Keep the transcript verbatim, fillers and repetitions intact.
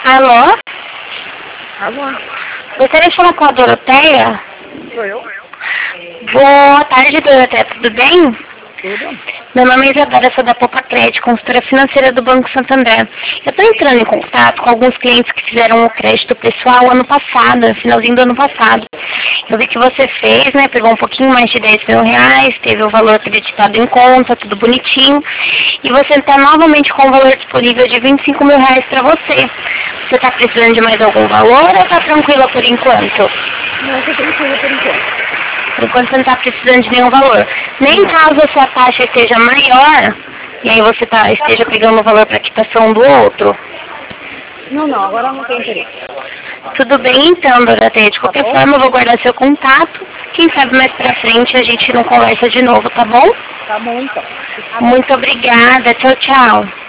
Alô? Alô? Gostaria de falar com a Doroteia? Sou eu? Boa tarde, Doroteia. Tudo bem? Tudo? Meu nome é Isadora, sou da Poupa Crédito, consultora financeira do Banco Santander. Eu estou entrando em contato com alguns clientes que fizeram o crédito pessoal ano passado, finalzinho do ano passado. Eu vi que você fez, né? Pegou um pouquinho mais de dez mil reais, teve o valor acreditado em conta, tudo bonitinho. E você está novamente com o valor disponível de vinte e cinco mil reais para você. Você está precisando de mais algum valor ou está tranquila por enquanto? Não, estou tranquila por enquanto. Por enquanto você não está precisando de nenhum valor. Nem caso a sua taxa esteja maior, e aí você tá, esteja pegando o valor para quitação do outro. Não, não, agora não tem interesse. Tudo bem então, Doroteia. De qualquer Tá bom? forma, eu vou guardar seu contato. Quem sabe mais pra frente a gente não conversa de novo, tá bom? Tá bom então. Muito obrigada. Tchau, tchau.